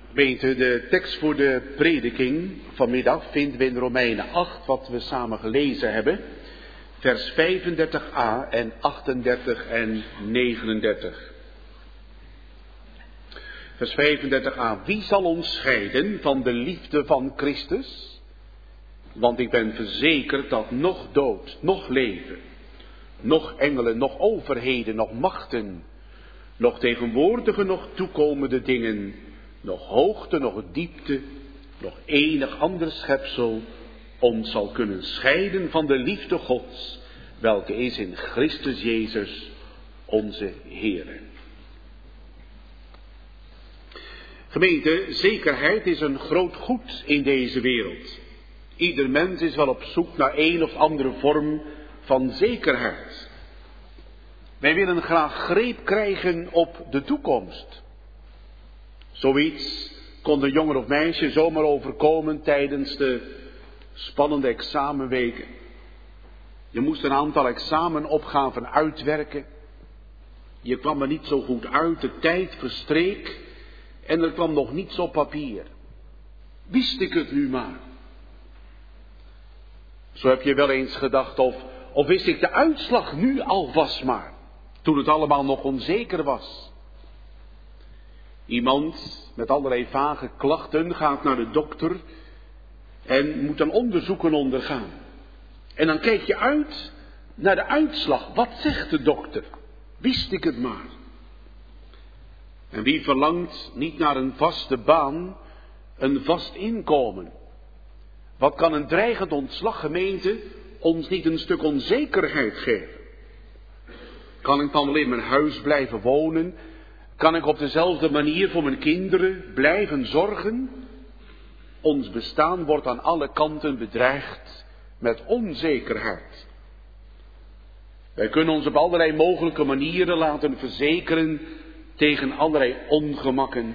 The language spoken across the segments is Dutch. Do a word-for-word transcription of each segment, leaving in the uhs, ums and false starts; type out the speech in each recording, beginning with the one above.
Gemeente, de tekst voor de prediking vanmiddag vinden we in Romeinen acht, wat we samen gelezen hebben. Vers vijfendertig a en achtendertig en negenendertig. Vers vijfendertig a. Wie zal ons scheiden van de liefde van Christus? Want ik ben verzekerd dat nog dood, nog leven, nog engelen, nog overheden, nog machten, nog tegenwoordige, nog toekomende dingen, nog hoogte, nog diepte, nog enig ander schepsel ons zal kunnen scheiden van de liefde Gods, welke is in Christus Jezus, onze Heere. Gemeente, zekerheid is een groot goed in deze wereld. Ieder mens is wel op zoek naar een of andere vorm van zekerheid. Wij willen graag greep krijgen op de toekomst. Zoiets kon een jongen of meisje zomaar overkomen tijdens de spannende examenweken. Je moest een aantal examenopgaven uitwerken. Je kwam er niet zo goed uit, de tijd verstreek en er kwam nog niets op papier. Wist ik het nu maar. Zo heb je wel eens gedacht, of, of wist ik de uitslag nu alvast maar, toen het allemaal nog onzeker was. Iemand met allerlei vage klachten gaat naar de dokter en moet dan onderzoeken ondergaan. En dan kijk je uit naar de uitslag. Wat zegt de dokter? Wist ik het maar. En wie verlangt niet naar een vaste baan, een vast inkomen? Wat kan een dreigend ontslag, gemeente, ons niet een stuk onzekerheid geven? Kan ik dan wel in mijn huis blijven wonen? Kan ik op dezelfde manier voor mijn kinderen blijven zorgen? Ons bestaan wordt aan alle kanten bedreigd met onzekerheid. Wij kunnen ons op allerlei mogelijke manieren laten verzekeren tegen allerlei ongemakken.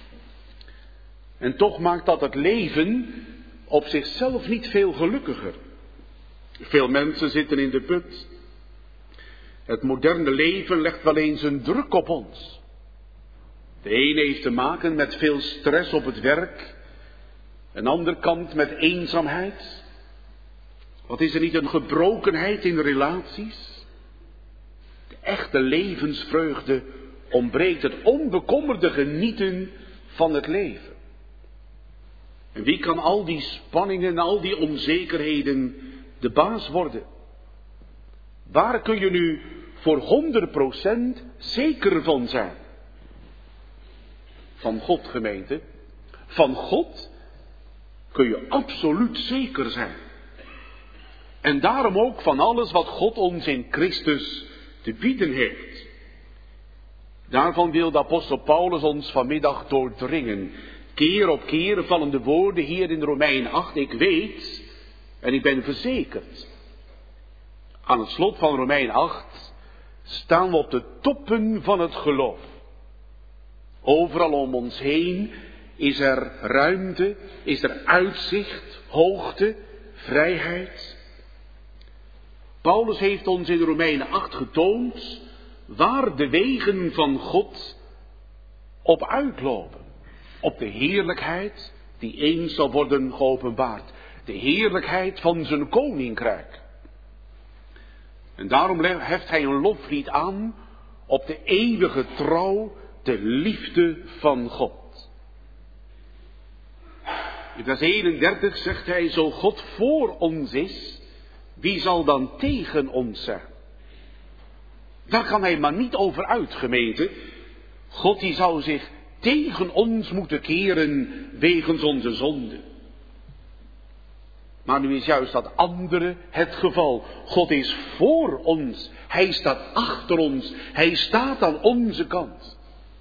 En toch maakt dat het leven op zichzelf niet veel gelukkiger. Veel mensen zitten in de put. Het moderne leven legt wel eens een druk op ons. De ene heeft te maken met veel stress op het werk. Een andere kant met eenzaamheid. Wat is er niet een gebrokenheid in relaties? De echte levensvreugde ontbreekt, het onbekommerde genieten van het leven. En wie kan al die spanningen en al die onzekerheden de baas worden? Waar kun je nu voor honderd procent zeker van zijn? Van God, gemeente. Van God kun je absoluut zeker zijn. En daarom ook van alles wat God ons in Christus te bieden heeft. Daarvan wil de apostel Paulus ons vanmiddag doordringen. Keer op keer vallen de woorden hier in Romeinen acht. Ik weet en ik ben verzekerd. Aan het slot van Romeinen acht staan we op de toppen van het geloof. Overal om ons heen is er ruimte, is er uitzicht, hoogte, vrijheid. Paulus heeft ons in Romeinen acht getoond waar de wegen van God op uitlopen. Op de heerlijkheid die eens zal worden geopenbaard. De heerlijkheid van zijn koninkrijk. En daarom heft hij een loflied aan op de eeuwige trouw, de liefde van God. In vers eenendertig zegt hij, zo God voor ons is, wie zal dan tegen ons zijn? Daar kan hij maar niet over uit, gemeente. God die zou zich tegen ons moeten keren wegens onze zonde. Maar nu is juist dat andere het geval. God is voor ons. Hij staat achter ons. Hij staat aan onze kant.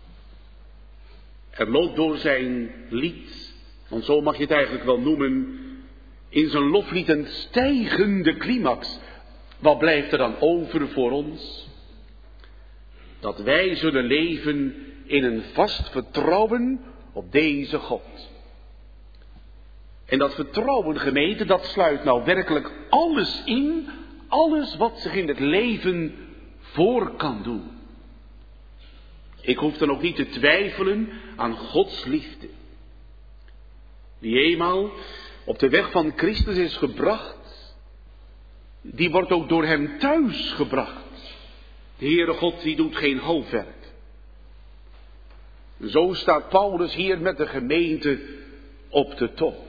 Er loopt door zijn lied, want zo mag je het eigenlijk wel noemen, in zijn loflied een stijgende climax. Wat blijft er dan over voor ons? Dat wij zullen leven in een vast vertrouwen op deze God. En dat vertrouwen, gemeente, dat sluit nou werkelijk alles in, alles wat zich in het leven voor kan doen. Ik hoef dan ook niet te twijfelen aan Gods liefde. Die eenmaal op de weg van Christus is gebracht, die wordt ook door hem thuis gebracht. De Heere God die doet geen halfwerk. Zo staat Paulus hier met de gemeente op de top.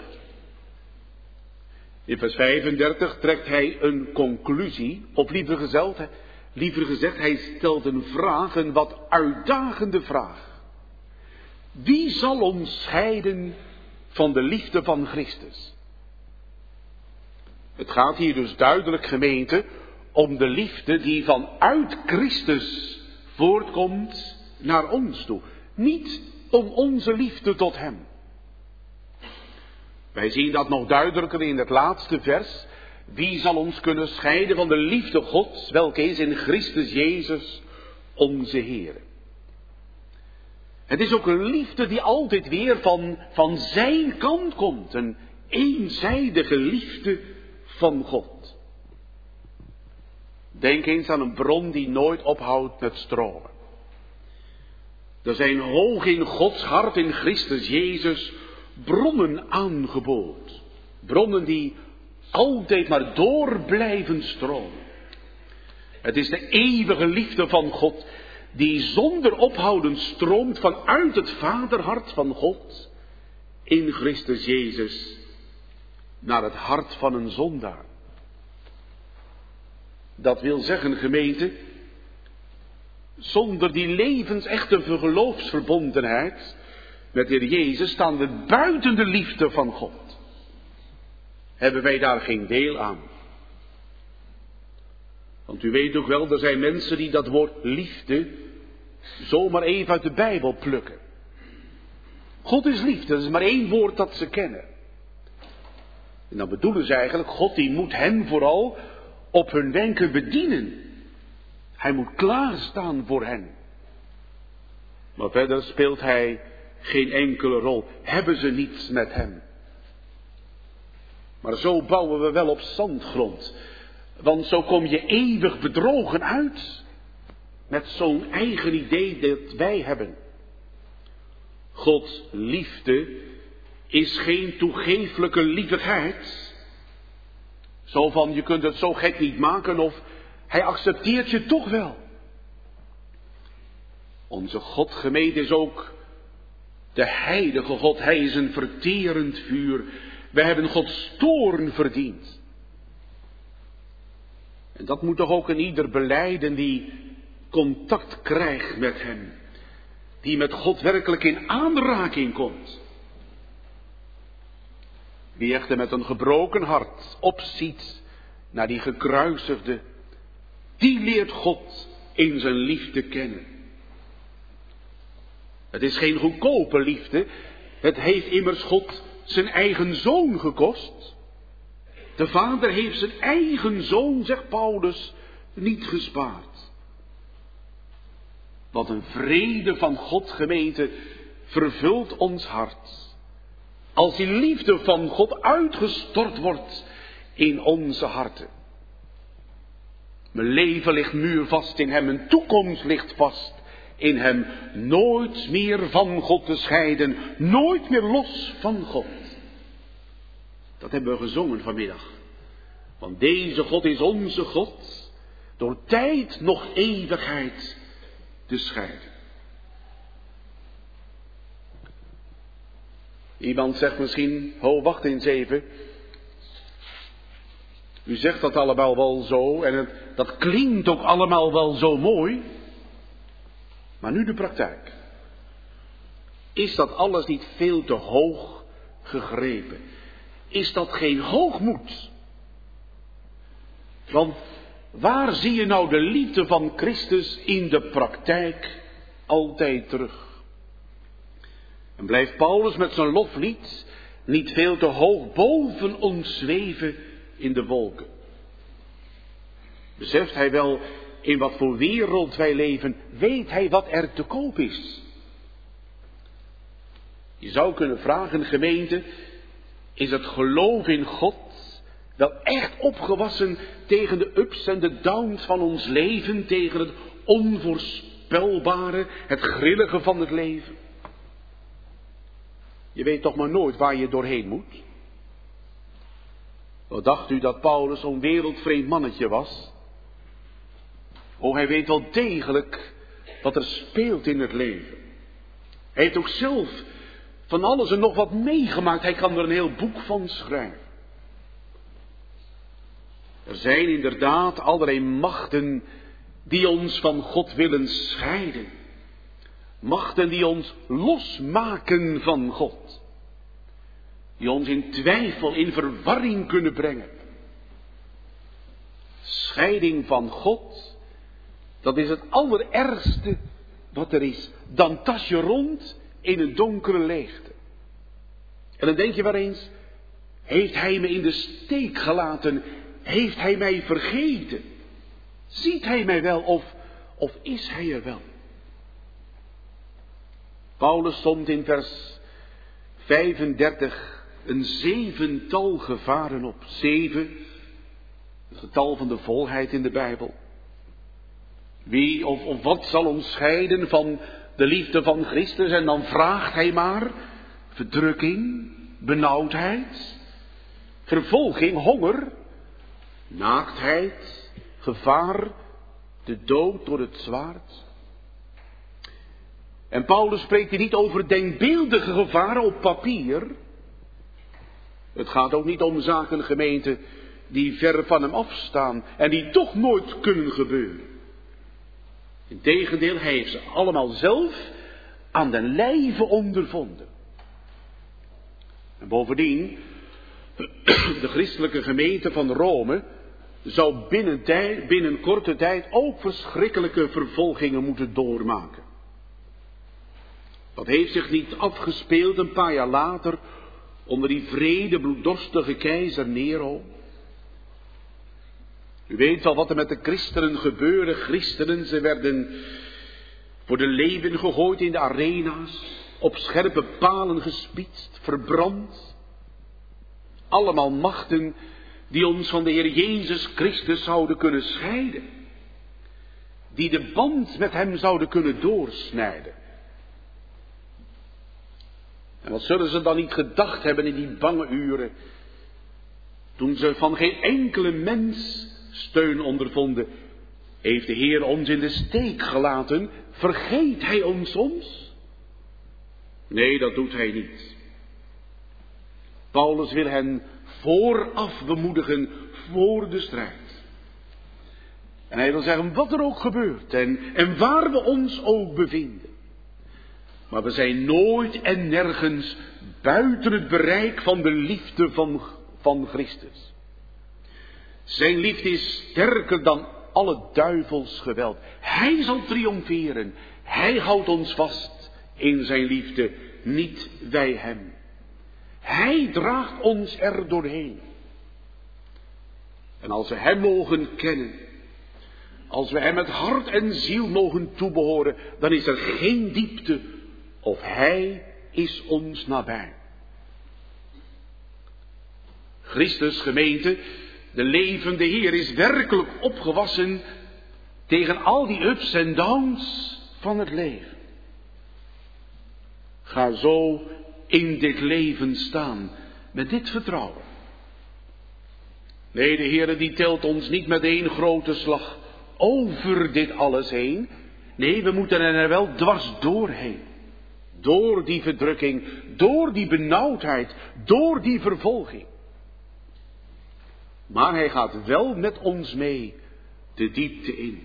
In vers vijfendertig trekt hij een conclusie, of liever gezegd, liever gezegd, hij stelt een vraag, een wat uitdagende vraag. Wie zal ons scheiden van de liefde van Christus? Het gaat hier dus duidelijk, gemeente, om de liefde die vanuit Christus voortkomt naar ons toe. Niet om onze liefde tot hem. Wij zien dat nog duidelijker in het laatste vers. Wie zal ons kunnen scheiden van de liefde Gods, welke is in Christus Jezus, onze Heer. Het is ook een liefde die altijd weer van, van zijn kant komt. Een eenzijdige liefde van God. Denk eens aan een bron die nooit ophoudt met stromen. Er zijn hoog in Gods hart in Christus Jezus bronnen aangeboord. Bronnen die altijd maar door blijven stromen. Het is de eeuwige liefde van God die zonder ophouden stroomt vanuit het vaderhart van God in Christus Jezus naar het hart van een zondaar. Dat wil zeggen, gemeente, zonder die levensechte geloofsverbondenheid met de Heer Jezus staan we buiten de liefde van God. Hebben wij daar geen deel aan. Want u weet ook wel, er zijn mensen die dat woord liefde zomaar even uit de Bijbel plukken. God is liefde, dat is maar één woord dat ze kennen. En dan bedoelen ze eigenlijk, God die moet hen vooral op hun wenken bedienen. Hij moet klaarstaan voor hen. Maar verder speelt hij geen enkele rol. Hebben ze niets met hem. Maar zo bouwen we wel op zandgrond. Want zo kom je eeuwig bedrogen uit. Met zo'n eigen idee dat wij hebben. Gods liefde is geen toegeeflijke lievigheid. Zo van, je kunt het zo gek niet maken of hij accepteert je toch wel. Onze God, gemeente, is ook de heilige God. Hij is een verterend vuur. Wij hebben Gods toorn verdiend. En dat moet toch ook een ieder belijden die contact krijgt met hem. Die met God werkelijk in aanraking komt. Wie echter met een gebroken hart opziet naar die gekruisigde, die leert God in zijn liefde kennen. Het is geen goedkope liefde. Het heeft immers God zijn eigen zoon gekost. De Vader heeft zijn eigen zoon, zegt Paulus, niet gespaard. Wat een vrede van God, gemeente, vervult ons hart. Als die liefde van God uitgestort wordt in onze harten. Mijn leven ligt muurvast in hem, mijn toekomst ligt vast in hem. Nooit meer van God te scheiden, nooit meer los van God. Dat hebben we gezongen vanmiddag. Want deze God is onze God, door tijd nog eeuwigheid te scheiden. Iemand zegt misschien, ho, wacht eens even. U zegt dat allemaal wel zo en het, dat klinkt ook allemaal wel zo mooi. Maar nu de praktijk. Is dat alles niet veel te hoog gegrepen? Is dat geen hoogmoed? Want waar zie je nou de liefde van Christus in de praktijk altijd terug? En blijft Paulus met zijn loflied niet veel te hoog boven ons zweven in de wolken? Beseft hij wel in wat voor wereld wij leven? Weet hij wat er te koop is? Je zou kunnen vragen, gemeente, is het geloof in God wel echt opgewassen tegen de ups en de downs van ons leven, tegen het onvoorspelbare, het grillige van het leven? Je weet toch maar nooit waar je doorheen moet. Wat dacht u dat Paulus zo'n wereldvreemd mannetje was? Oh, hij weet wel degelijk wat er speelt in het leven. Hij heeft ook zelf van alles en nog wat meegemaakt. Hij kan er een heel boek van schrijven. Er zijn inderdaad allerlei machten die ons van God willen scheiden. Machten die ons losmaken van God. Die ons in twijfel, in verwarring kunnen brengen. Scheiding van God, dat is het allerergste wat er is. Dan tas je rond in een donkere leegte. En dan denk je wel eens, heeft hij me in de steek gelaten? Heeft hij mij vergeten? Ziet hij mij wel of, of is hij er wel? Paulus somt in vers vijfendertig een zevental gevaren op. Zeven, het getal van de volheid in de Bijbel. Wie of, of wat zal ons scheiden van de liefde van Christus? En dan vraagt hij maar, verdrukking, benauwdheid, vervolging, honger, naaktheid, gevaar, de dood door het zwaard. En Paulus spreekt hier niet over denkbeeldige gevaren op papier. Het gaat ook niet om zaken, gemeente, die ver van hem afstaan en die toch nooit kunnen gebeuren. Integendeel, hij heeft ze allemaal zelf aan den lijve ondervonden. En bovendien, de christelijke gemeente van Rome zou binnen, tijd, binnen korte tijd ook verschrikkelijke vervolgingen moeten doormaken. Dat heeft zich niet afgespeeld een paar jaar later onder die vrede bloeddorstige keizer Nero. U weet wel wat er met de christenen gebeurde. Christenen, ze werden voor de leeuwen gegooid in de arena's, op scherpe palen gespietst, verbrand. Allemaal machten die ons van de Heer Jezus Christus zouden kunnen scheiden. Die de band met hem zouden kunnen doorsnijden. En wat zullen ze dan niet gedacht hebben in die bange uren, toen ze van geen enkele mens steun ondervonden. Heeft de Heer ons in de steek gelaten? Vergeet hij ons soms? Nee, dat doet hij niet. Paulus wil hen vooraf bemoedigen voor de strijd. En hij wil zeggen wat er ook gebeurt en, en waar we ons ook bevinden. Maar we zijn nooit en nergens buiten het bereik van de liefde van, van Christus. Zijn liefde is sterker dan alle duivels geweld. Hij zal triomferen. Hij houdt ons vast in zijn liefde, niet wij hem. Hij draagt ons er doorheen. En als we hem mogen kennen, als we hem met hart en ziel mogen toebehoren, dan is er geen diepte of hij is ons nabij. Christus, gemeente, de levende Heer is werkelijk opgewassen tegen al die ups en downs van het leven. Ga zo in dit leven staan met dit vertrouwen. Nee, de Heer die telt ons niet met één grote slag over dit alles heen. Nee, we moeten er wel dwars doorheen. Door die verdrukking, door die benauwdheid, door die vervolging. Maar hij gaat wel met ons mee de diepte in.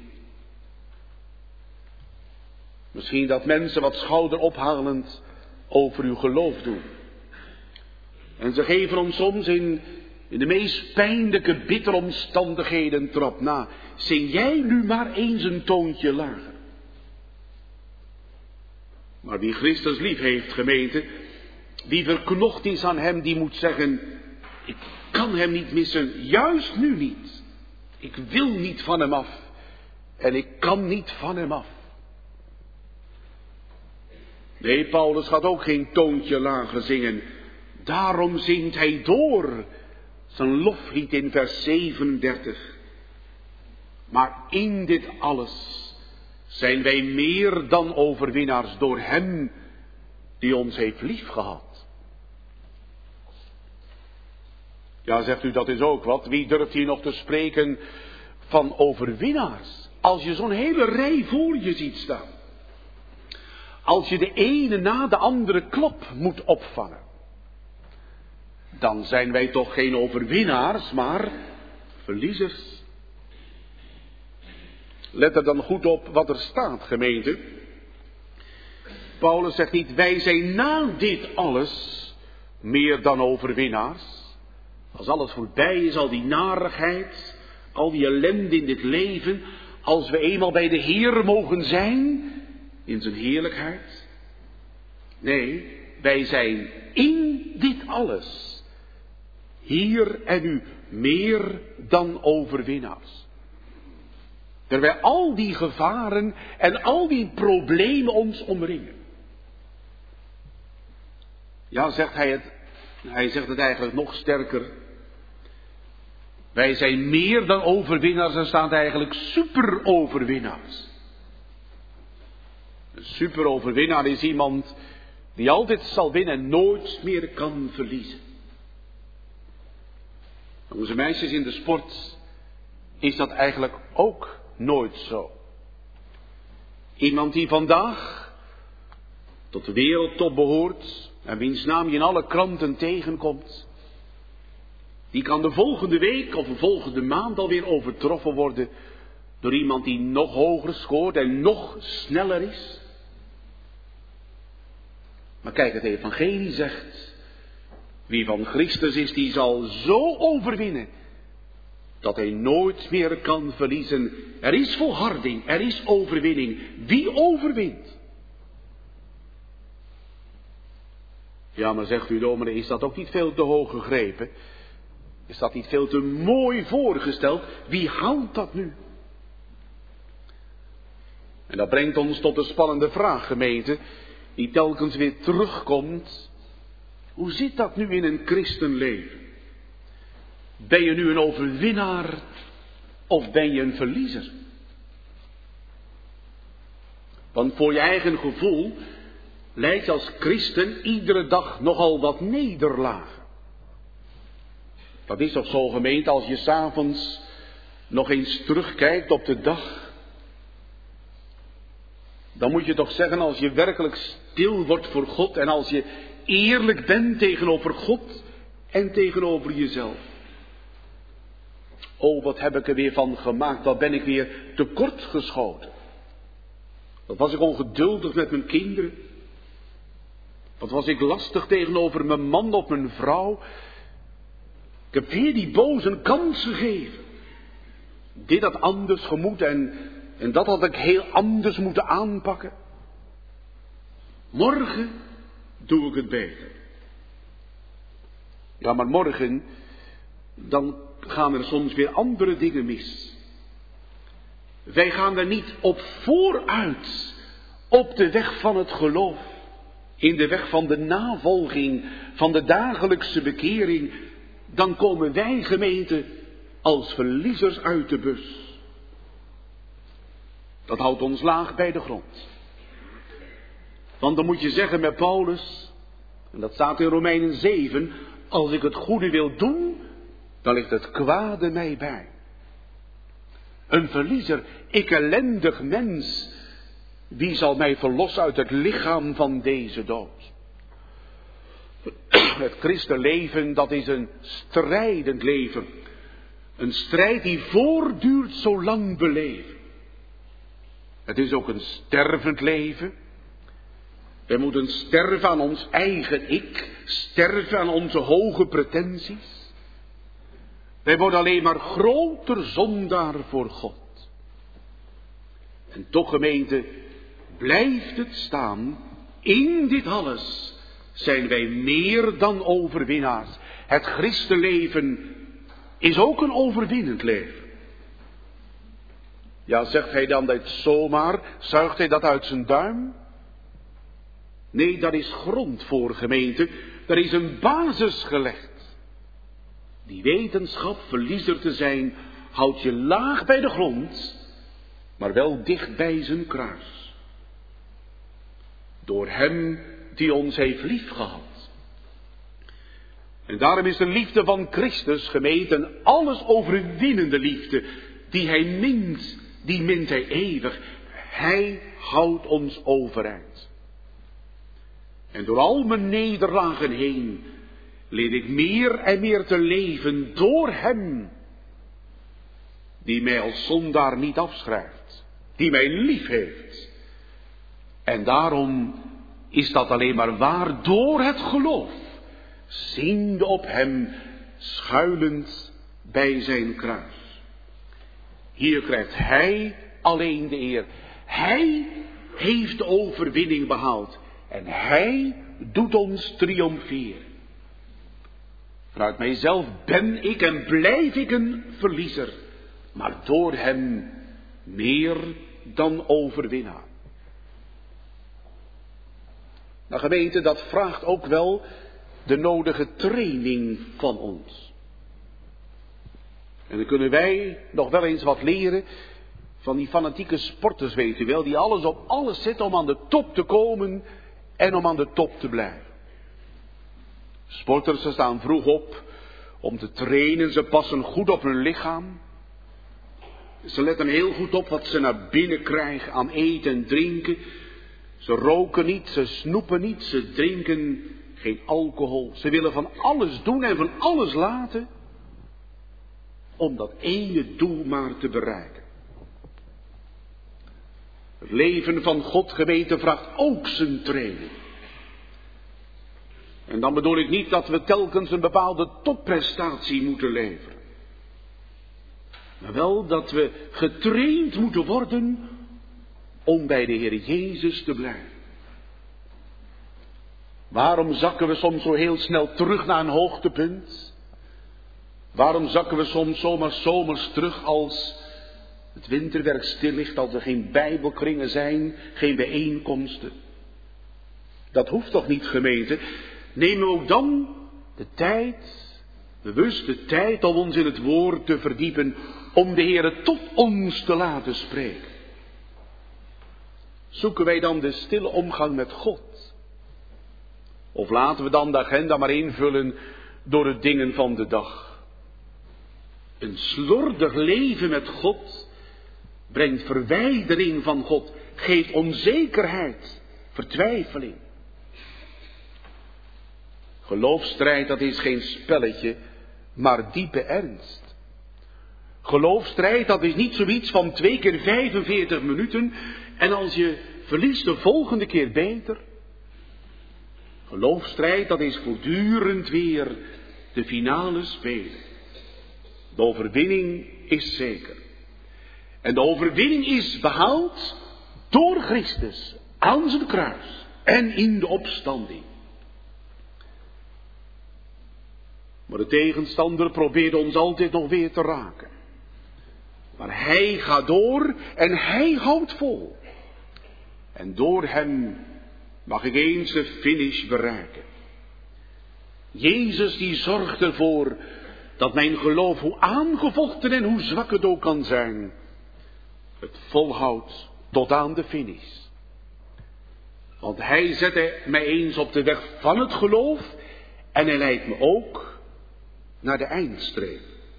Misschien dat mensen wat schouderophalend over uw geloof doen. En ze geven ons soms in, in de meest pijnlijke, bittere omstandigheden trap na. Zing jij nu maar eens een toontje lager. Maar wie Christus lief heeft, gemeente, wie verknocht is aan hem, die moet zeggen, ik kan hem niet missen, juist nu niet. Ik wil niet van hem af en ik kan niet van hem af. Nee, Paulus gaat ook geen toontje lager zingen. Daarom zingt hij door zijn loflied in vers zevenendertig. Maar in dit alles zijn wij meer dan overwinnaars door hem die ons heeft liefgehad. Ja, zegt u, dat is ook wat. Wie durft hier nog te spreken van overwinnaars? Als je zo'n hele rij voor je ziet staan. Als je de ene na de andere klop moet opvangen. Dan zijn wij toch geen overwinnaars, maar verliezers. Let er dan goed op wat er staat, gemeente. Paulus zegt niet, wij zijn na dit alles meer dan overwinnaars. Als alles voorbij is, al die narigheid, al die ellende in dit leven, als we eenmaal bij de Heer mogen zijn, in zijn heerlijkheid. Nee, wij zijn in dit alles, hier en nu, meer dan overwinnaars. Terwijl al die gevaren en al die problemen ons omringen. Ja, zegt hij het, hij zegt het eigenlijk nog sterker. Wij zijn meer dan overwinnaars en staat eigenlijk superoverwinnaars. Een superoverwinnaar is iemand die altijd zal winnen en nooit meer kan verliezen. Onze meisjes in de sport is dat eigenlijk ook nooit zo. Iemand die vandaag tot de wereldtop behoort en wiens naam je in alle kranten tegenkomt, die kan de volgende week of de volgende maand alweer overtroffen worden door iemand die nog hoger scoort en nog sneller is. Maar kijk, het evangelie zegt, wie van Christus is, die zal zo overwinnen dat hij nooit meer kan verliezen. Er is volharding, er is overwinning. Wie overwint? Ja, maar zegt u, dominee, is dat ook niet veel te hoog gegrepen? Is dat niet veel te mooi voorgesteld? Wie haalt dat nu? En dat brengt ons tot de spannende vraag, gemeente, die telkens weer terugkomt. Hoe zit dat nu in een christenleven? Ben je nu een overwinnaar of ben je een verliezer? Want voor je eigen gevoel lijkt je als christen iedere dag nogal wat nederlagen. Dat is toch zo, gemeente, als je 's avonds nog eens terugkijkt op de dag. Dan moet je toch zeggen, als je werkelijk stil wordt voor God en als je eerlijk bent tegenover God en tegenover jezelf. Oh, wat heb ik er weer van gemaakt, wat ben ik weer tekort geschoten. Wat was ik ongeduldig met mijn kinderen. Wat was ik lastig tegenover mijn man of mijn vrouw. Ik heb weer die boze een kans gegeven. Dit had anders gemoet en, en dat had ik heel anders moeten aanpakken. Morgen doe ik het beter. Ja, maar morgen, dan gaan er soms weer andere dingen mis. Wij gaan er niet op vooruit, op de weg van het geloof, in de weg van de navolging, van de dagelijkse bekering. Dan komen wij, gemeente, als verliezers uit de bus. Dat houdt ons laag bij de grond. Want dan moet je zeggen met Paulus, en dat staat in Romeinen zeven, als ik het goede wil doen, dan ligt het kwade mij bij. Een verliezer, ik ellendig mens, wie zal mij verlossen uit het lichaam van deze dood? Het christenleven, dat is een strijdend leven. Een strijd die voortduurt zo lang beleven. Het is ook een stervend leven. Wij moeten sterven aan ons eigen ik, sterven aan onze hoge pretenties. Wij worden alleen maar groter zondaar voor God. En toch, gemeente, blijft het staan, in dit alles zijn wij meer dan overwinnaars. Het christenleven is ook een overwinnend leven. Ja, zegt hij dan dit zomaar? Zuigt hij dat uit zijn duim? Nee, daar is grond voor, gemeente. Er is een basis gelegd. Die wetenschap verliezer te zijn, houdt je laag bij de grond, maar wel dicht bij zijn kruis. Door hem die ons heeft liefgehad. En daarom is de liefde van Christus, gemeente, een alles overwinnende liefde. Die hij mint, die mint hij eeuwig. Hij houdt ons overeind. En door al mijn nederlagen heen leer ik meer en meer te leven door hem. Die mij als zondaar niet afschrijft. Die mij lief heeft. En daarom is dat alleen maar waar door het geloof. Ziende op hem, schuilend bij zijn kruis. Hier krijgt hij alleen de eer. Hij heeft de overwinning behaald. En hij doet ons triomferen. Vanuit mijzelf ben ik en blijf ik een verliezer. Maar door hem meer dan overwinnaar. Nou gemeente, dat vraagt ook wel de nodige training van ons. En dan kunnen wij nog wel eens wat leren van die fanatieke sporters, weet u wel, die alles op alles zetten om aan de top te komen en om aan de top te blijven. Sporters, ze staan vroeg op om te trainen, ze passen goed op hun lichaam. Ze letten heel goed op wat ze naar binnen krijgen aan eten en drinken. Ze roken niet, ze snoepen niet, ze drinken geen alcohol. Ze willen van alles doen en van alles laten om dat ene doel maar te bereiken. Het leven van God, gemeente, vraagt ook zijn training. En dan bedoel ik niet dat we telkens een bepaalde topprestatie moeten leveren. Maar wel dat we getraind moeten worden om bij de Heer Jezus te blijven. Waarom zakken we soms zo heel snel terug naar een hoogtepunt? Waarom zakken we soms zomaar zomers terug als het winterwerk stil ligt, als er geen bijbelkringen zijn, geen bijeenkomsten? Dat hoeft toch niet, gemeente? Nemen we ook dan de tijd, bewust de tijd om ons in het woord te verdiepen, om de Heere tot ons te laten spreken. Zoeken wij dan de stille omgang met God? Of laten we dan de agenda maar invullen door de dingen van de dag? Een slordig leven met God brengt verwijdering van God, geeft onzekerheid, vertwijfeling. Geloofsstrijd, dat is geen spelletje, maar diepe ernst. Geloofsstrijd, dat is niet zoiets van twee keer vijfenveertig minuten en als je verliest de volgende keer beter. Geloofsstrijd, dat is voortdurend weer de finale spelen. De overwinning is zeker. En de overwinning is behaald door Christus aan zijn kruis en in de opstanding. Maar de tegenstander probeert ons altijd nog weer te raken. Maar hij gaat door en hij houdt vol. En door hem mag ik eens de finish bereiken. Jezus die zorgt ervoor dat mijn geloof, hoe aangevochten en hoe zwak het ook kan zijn, het volhoudt tot aan de finish. Want hij zette mij eens op de weg van het geloof en hij leidt me ook naar de eindstreep.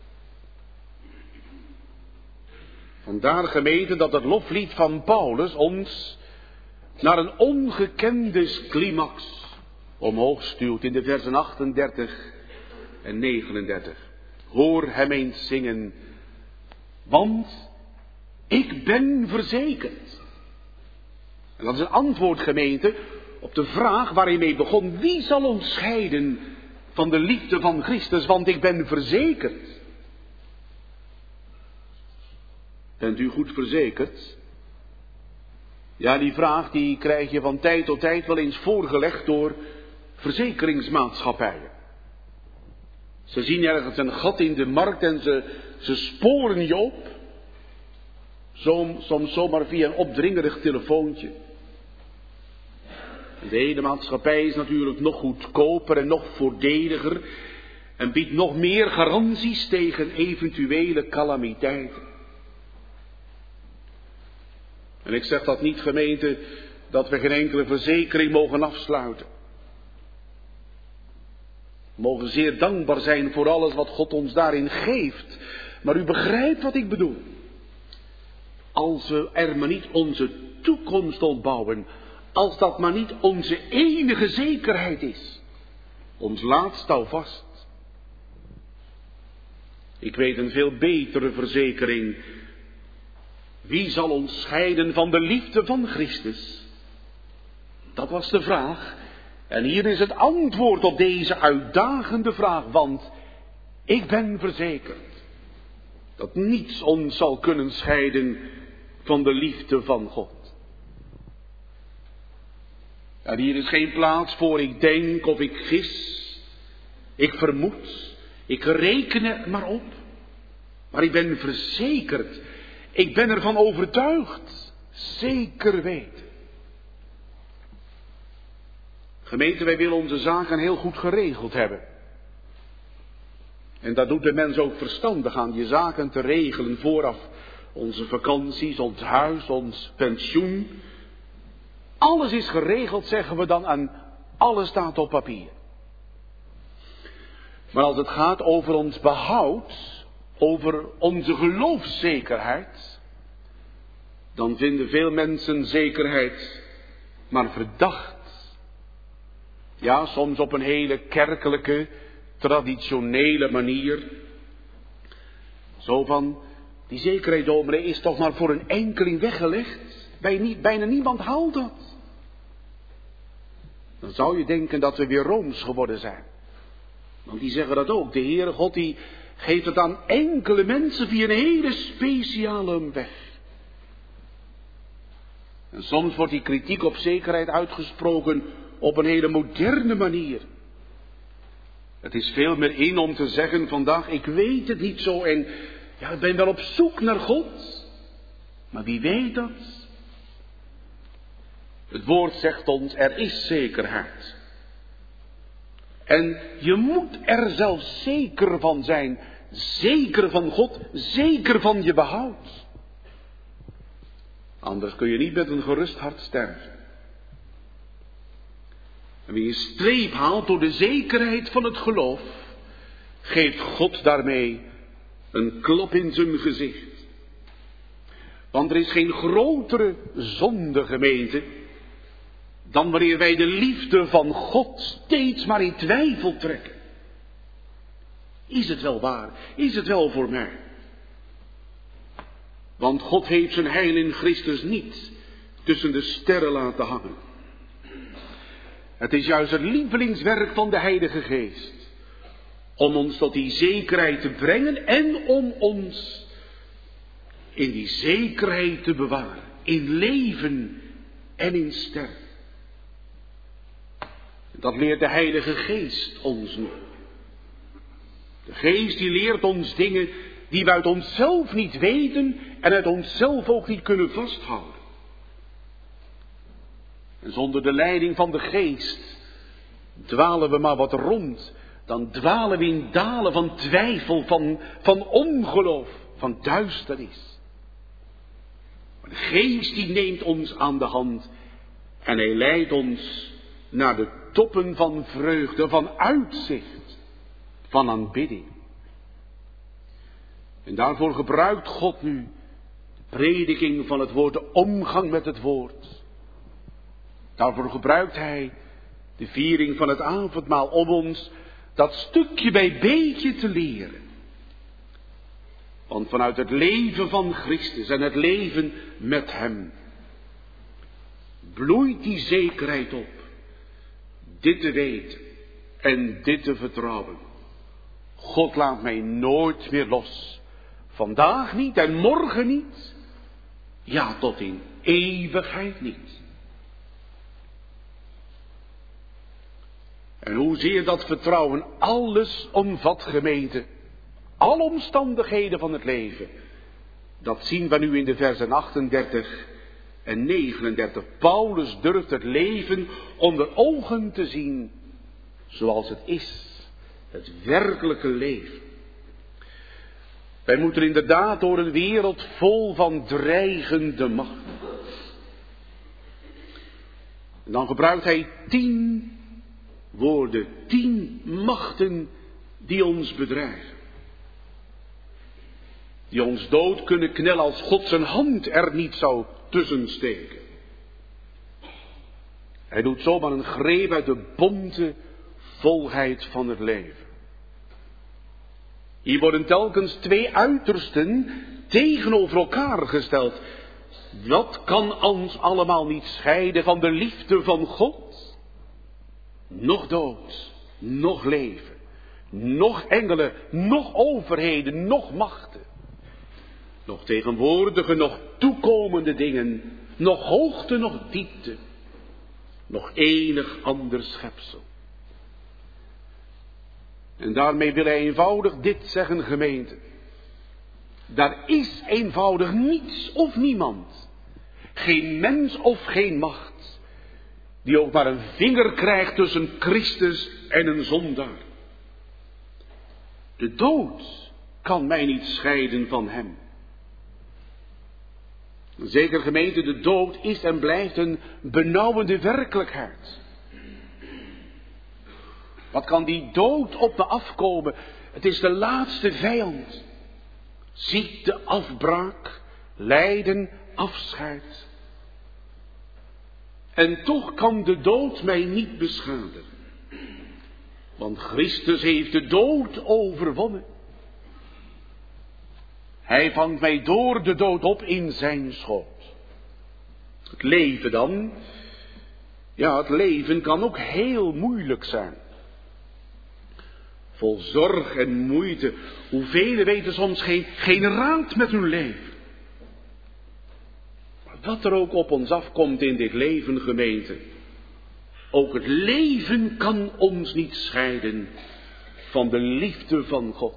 Vandaar, gemeente, dat het loflied van Paulus ons naar een ongekende climax omhoog stuwt in de versen achtendertig en negenendertig. Hoor hem eens zingen, want ik ben verzekerd. En dat is een antwoord, gemeente, op de vraag waar hij mee begon. Wie zal ons scheiden van de liefde van Christus, want ik ben verzekerd. Bent u goed verzekerd? Ja, die vraag die krijg je van tijd tot tijd wel eens voorgelegd door verzekeringsmaatschappijen. Ze zien ergens een gat in de markt en ze, ze sporen je op. Soms, soms zomaar via een opdringerig telefoontje. De ene maatschappij is natuurlijk nog goedkoper en nog voordeliger en biedt nog meer garanties tegen eventuele calamiteiten. En ik zeg dat niet, gemeente, dat we geen enkele verzekering mogen afsluiten. We mogen zeer dankbaar zijn voor alles wat God ons daarin geeft. Maar u begrijpt wat ik bedoel. Als we er maar niet onze toekomst op bouwen, als dat maar niet onze enige zekerheid is, ons laatst houvast. Ik weet een veel betere verzekering. Wie zal ons scheiden van de liefde van Christus? Dat was de vraag. En hier is het antwoord op deze uitdagende vraag. Want ik ben verzekerd dat niets ons zal kunnen scheiden van de liefde van God. En hier is geen plaats voor ik denk of ik gis. Ik vermoed. Ik reken er maar op. Maar ik ben verzekerd. Ik ben ervan overtuigd. Zeker weten. Gemeente, wij willen onze zaken heel goed geregeld hebben. En dat doet de mens ook verstandig aan je zaken te regelen vooraf. Onze vakanties, ons huis, ons pensioen. Alles is geregeld, zeggen we dan, en alles staat op papier. Maar als het gaat over ons behoud, over onze geloofszekerheid, dan vinden veel mensen zekerheid maar verdacht. Ja, soms op een hele kerkelijke, traditionele manier. Zo van, die zekerheid, dominee, is toch maar voor een enkeling weggelegd. Bijna, bijna niemand haalt dat. Dan zou je denken dat we weer rooms geworden zijn. Want die zeggen dat ook. De Heere God die geeft het aan enkele mensen via een hele speciale weg. En soms wordt die kritiek op zekerheid uitgesproken op een hele moderne manier. Het is veel meer in om te zeggen vandaag, ik weet het niet zo en ja, ik ben wel op zoek naar God. Maar wie weet dat? Het woord zegt ons, er is zekerheid. En je moet er zelfs zeker van zijn. Zeker van God, zeker van je behoud. Anders kun je niet met een gerust hart sterven. En wie een streep haalt door de zekerheid van het geloof, geeft God daarmee een klap in zijn gezicht. Want er is geen grotere zonde, gemeente, dan wanneer wij de liefde van God steeds maar in twijfel trekken. Is het wel waar? Is het wel voor mij? Want God heeft zijn heil in Christus niet tussen de sterren laten hangen. Het is juist het lievelingswerk van de Heilige Geest om ons tot die zekerheid te brengen en om ons in die zekerheid te bewaren. In leven en in sterven. Dat leert de Heilige Geest ons nu. De Geest die leert ons dingen die we uit onszelf niet weten en uit onszelf ook niet kunnen vasthouden. En zonder de leiding van de Geest dwalen we maar wat rond. Dan dwalen we in dalen van twijfel, van, van ongeloof, van duisternis. Maar de Geest die neemt ons aan de hand en hij leidt ons naar de toppen van vreugde, van uitzicht, van aanbidding. En daarvoor gebruikt God nu de prediking van het woord, de omgang met het woord. Daarvoor gebruikt hij de viering van het avondmaal om ons dat stukje bij beetje te leren. Want vanuit het leven van Christus en het leven met hem bloeit die zekerheid op. Dit te weten en dit te vertrouwen. God laat mij nooit meer los. Vandaag niet en morgen niet. Ja, tot in eeuwigheid niet. En hoezeer dat vertrouwen alles omvat, gemeente. Alle omstandigheden van het leven. Dat zien we nu in de versen achtendertig en negenendertig. Paulus durft het leven onder ogen te zien zoals het is. Het werkelijke leven. Wij moeten inderdaad door een wereld vol van dreigende macht. En dan gebruikt hij tien woorden, tien machten die ons bedreigen. Die ons dood kunnen knellen als God zijn hand er niet zou tussen steken. Hij doet zomaar een greep uit de bonte volheid van het leven. Hier worden telkens twee uitersten tegenover elkaar gesteld. Dat kan ons allemaal niet scheiden van de liefde van God. Nog dood, nog leven, nog engelen, nog overheden, nog machten. Nog tegenwoordige, nog toekomende dingen, nog hoogte, nog diepte, nog enig ander schepsel. En daarmee wil hij eenvoudig dit zeggen, gemeente. Daar is eenvoudig niets of niemand, geen mens of geen macht, die ook maar een vinger krijgt tussen Christus en een zondaar. De dood kan mij niet scheiden van hem. Zeker, gemeente, de dood is en blijft een benauwende werkelijkheid. Wat kan die dood op me afkomen? Het is de laatste vijand. Ziekte, afbraak, lijden, afscheid. En toch kan de dood mij niet beschadigen. Want Christus heeft de dood overwonnen. Hij vangt mij door de dood op in zijn schoot. Het leven dan, ja, het leven kan ook heel moeilijk zijn. Vol zorg en moeite. Hoeveel weten soms geen, geen raad met hun leven. Maar wat er ook op ons afkomt in dit leven, gemeente. Ook het leven kan ons niet scheiden van de liefde van God.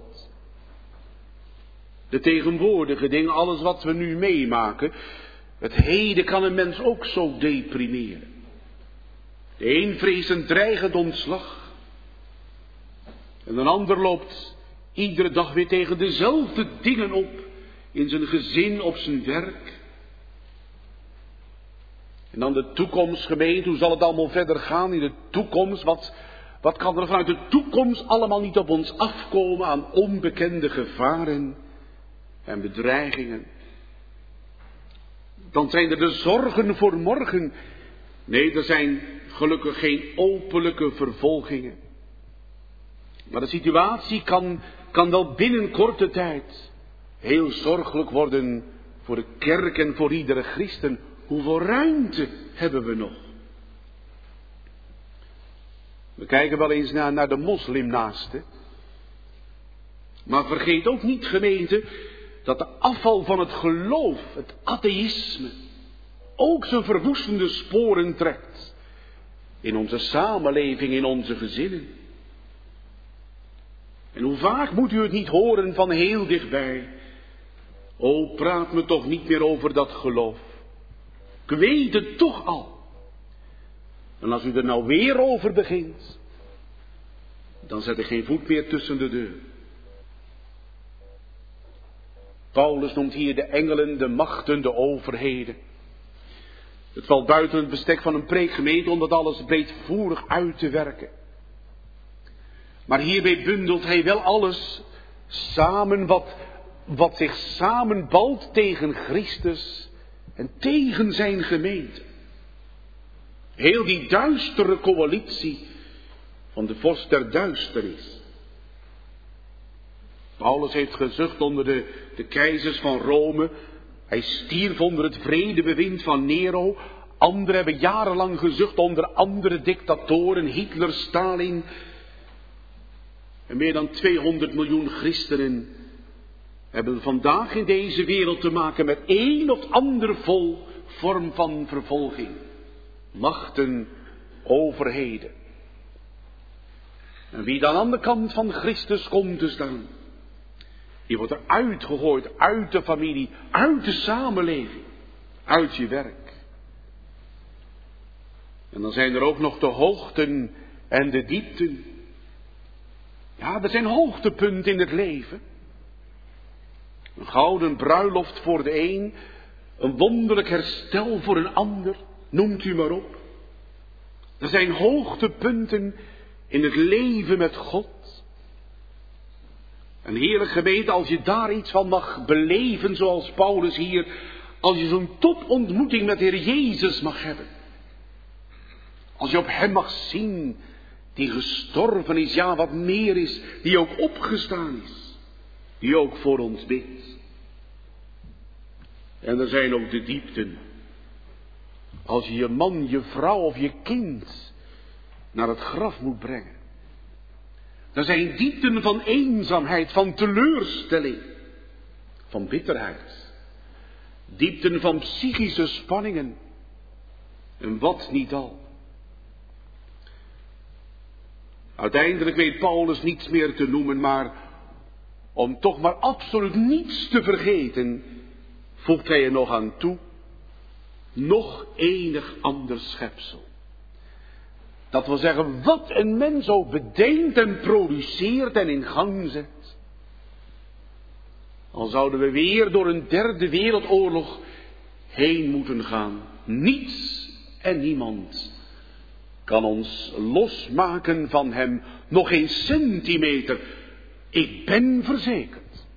De tegenwoordige dingen, alles wat we nu meemaken. Het heden kan een mens ook zo deprimeren. De een vreest een dreigend ontslag. En een ander loopt iedere dag weer tegen dezelfde dingen op. In zijn gezin, op zijn werk. En dan de toekomst, gemeente, hoe zal het allemaal verder gaan in de toekomst? Wat, wat kan er vanuit de toekomst allemaal niet op ons afkomen aan onbekende gevaren en bedreigingen? Dan zijn er de zorgen voor morgen. Nee, er zijn gelukkig geen openlijke vervolgingen. Maar de situatie kan, kan wel binnen korte tijd heel zorgelijk worden voor de kerk en voor iedere christen. Hoeveel ruimte hebben we nog? We kijken wel eens naar, naar de moslimnaasten. Maar vergeet ook niet, gemeente, dat de afval van het geloof, het atheïsme, ook zijn verwoestende sporen trekt. In onze samenleving, in onze gezinnen. En hoe vaak moet u het niet horen van heel dichtbij. O, praat me toch niet meer over dat geloof. Ik weet het toch al. En als u er nou weer over begint, dan zet ik geen voet meer tussen de deur. Paulus noemt hier de engelen, de machten, de overheden. Het valt buiten het bestek van een preekgemeente om dat alles breedvoerig uit te werken. Maar hierbij bundelt hij wel alles samen wat, wat zich samenbalt tegen Christus en tegen zijn gemeente. Heel die duistere coalitie van de vorst der duisternis. Paulus heeft gezucht onder de, de keizers van Rome. Hij stierf onder het vredebewind van Nero. Anderen hebben jarenlang gezucht onder andere dictatoren, Hitler, Stalin. En meer dan tweehonderd miljoen christenen hebben vandaag in deze wereld te maken met één of andere vol vorm van vervolging. Machten, overheden. En wie dan aan de kant van Christus komt te staan, die wordt er uitgegooid uit de familie, uit de samenleving, uit je werk. En dan zijn er ook nog de hoogten en de diepten. Ja, er zijn hoogtepunten in het leven. Een gouden bruiloft voor de een, een wonderlijk herstel voor een ander, noemt u maar op. Er zijn hoogtepunten in het leven met God. En heerlijk gemeente, als je daar iets van mag beleven, zoals Paulus hier, als je zo'n topontmoeting met de Heer Jezus mag hebben. Als je op hem mag zien, die gestorven is, ja wat meer is, die ook opgestaan is, die ook voor ons bidt. En er zijn ook de diepten. Als je je man, je vrouw of je kind naar het graf moet brengen. Er zijn diepten van eenzaamheid, van teleurstelling, van bitterheid. Diepten van psychische spanningen. En wat niet al. Uiteindelijk weet Paulus niets meer te noemen, maar om toch maar absoluut niets te vergeten, voegt hij er nog aan toe, nog enig ander schepsel. Dat wil zeggen, wat een mens ook bedenkt en produceert en in gang zet. Al zouden we weer door een derde wereldoorlog heen moeten gaan. Niets en niemand kan ons losmaken van hem. Nog geen centimeter. Ik ben verzekerd.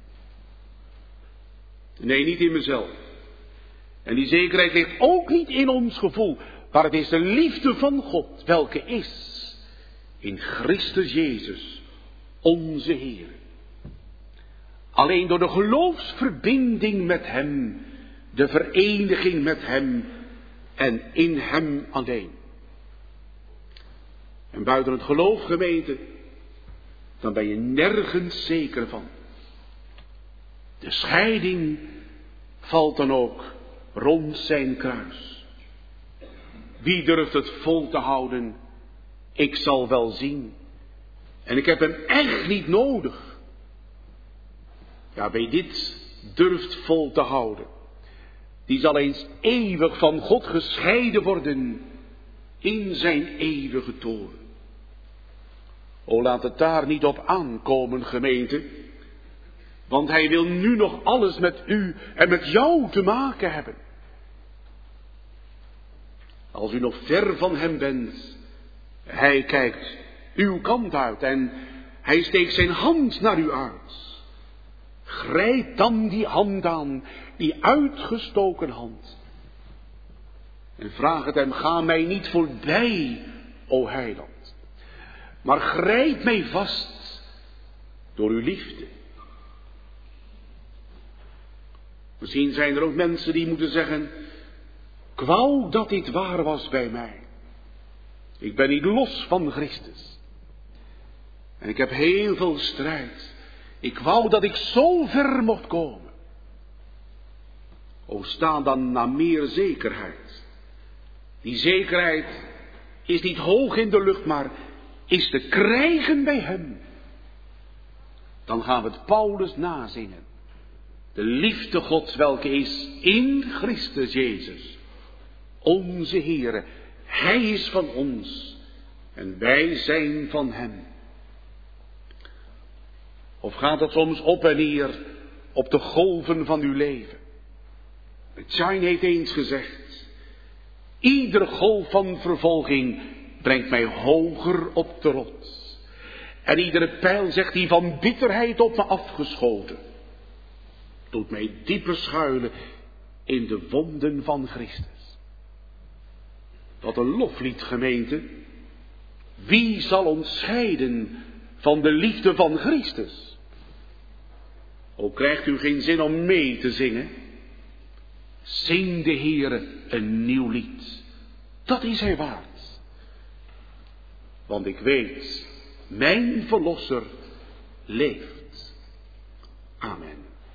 Nee, niet in mezelf. En die zekerheid ligt ook niet in ons gevoel. Maar het is de liefde van God, welke is in Christus Jezus, onze Heer. Alleen door de geloofsverbinding met hem, de vereniging met hem en in hem alleen. En buiten het geloof, gemeente, dan ben je nergens zeker van. De scheiding valt dan ook rond zijn kruis. Wie durft het vol te houden? Ik zal wel zien. En ik heb hem echt niet nodig. Ja, wie dit durft vol te houden, die zal eens eeuwig van God gescheiden worden in zijn eeuwige toren. O, laat het daar niet op aankomen, gemeente. Want hij wil nu nog alles met u en met jou te maken hebben. Als u nog ver van hem bent, hij kijkt uw kant uit en hij steekt zijn hand naar u uit. Grijp dan die hand aan, die uitgestoken hand. En vraag het hem, ga mij niet voorbij, o heiland. Maar grijp mij vast door uw liefde. Misschien zijn er ook mensen die moeten zeggen, ik wou dat dit waar was bij mij. Ik ben niet los van Christus. En ik heb heel veel strijd. Ik wou dat ik zo ver mocht komen. O, sta dan naar meer zekerheid. Die zekerheid is niet hoog in de lucht, maar is te krijgen bij hem. Dan gaan we het Paulus nazingen. De liefde Gods welke is in Christus Jezus. Onze Heere, Hij is van ons en wij zijn van Hem. Of gaat het soms op en neer op de golven van uw leven? Shine heeft eens gezegd, iedere golf van vervolging brengt mij hoger op de rots. En iedere pijl, zegt hij, van bitterheid op me afgeschoten, doet mij dieper schuilen in de wonden van Christus. Wat een loflied, gemeente. Wie zal ons scheiden van de liefde van Christus? O, krijgt u geen zin om mee te zingen? Zing de Heere een nieuw lied. Dat is hij waard. Want ik weet, mijn verlosser leeft. Amen.